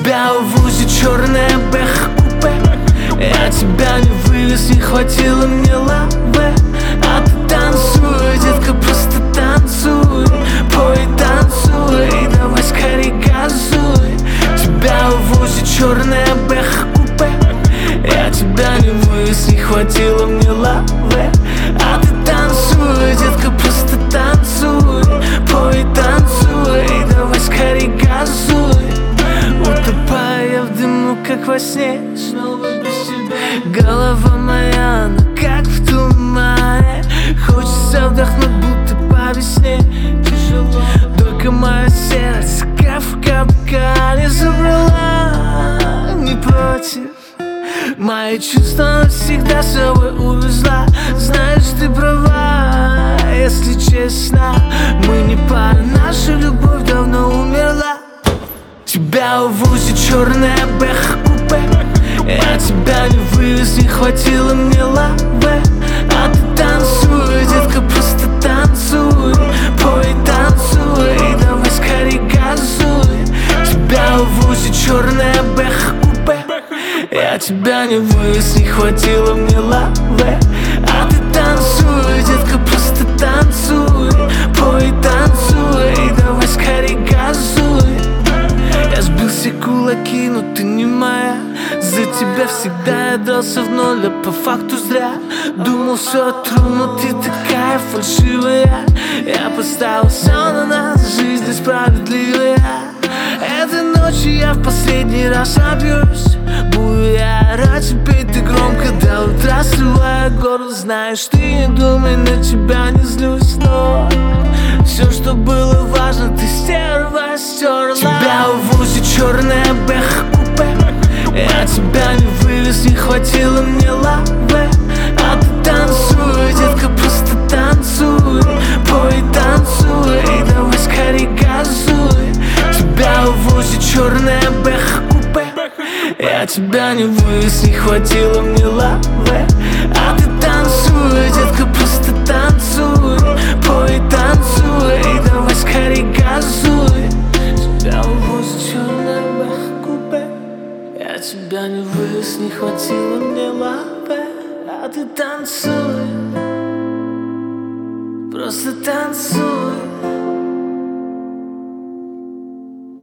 тебя увозит черная бэха-купе. Я тебя не вывез, не хватило мне лавы. А ты танцуй, детка, просто танцуй. Пой, танцуй, давай скорей газуй. Тебя увозит черная бэха-купе. Я тебя не вывез, не хватило мне лавы. А ты танцуй, детка, просто танцуй. Пой, танцуй, давай скорей газуй. Утопая в дыму, как во сне, снова без тебя. Голова моя, она как в тумане. Хочется вдохнуть, будто по весне. Тяжело, только мое сердце, как в капкане. Забрала, не против. Мои чувства навсегда с собой увезла. Знаешь, ты права, если честно. Мы не пара, наша любовь давно умерла. Тебя увозит черная бэха-купе. Я тебя не вывез, не хватило мне лавы. А ты танцуй, детка, просто танцуй. Пой, танцуй, давай скорей газуй. Тебя увозит черная бэха-купе. Я тебя не вывез, не хватило мне лавы. А ты танцуй, детка, просто танцуй. Пой, танцуй, давай скорей газуй. Я сбился кулаки, но ты не моя. За тебя всегда я дрался в ноль, а по факту зря. Думал, все тру, но ты такая фальшивая. Я поставил все на нас, жизнь несправедливая. Этой ночью я в последний раз напьюсь. Буду я орать тебе, ты громко до утра, срывая горло. Знаешь, ты не думай, на тебя не злюсь, но все, что было важно, ты стерва стерла. Тебя увозит черная бэха-купе. Я тебя не вывез, не хватило мне лавы. А ты танцуй, детка, просто танцуй. Пой, танцуй, давай скорей газуй. Тебя увозит черная бэха-купе. Я тебя не вывез, не хватило мне лавы. А ты танцуй, детка, просто танцуй. Пой, танцуй, давай скорей газуй. Тебя увозит черная бэха-купе. Я тебя не вывез, не хватило мне лавы. А ты танцуй, просто танцуй.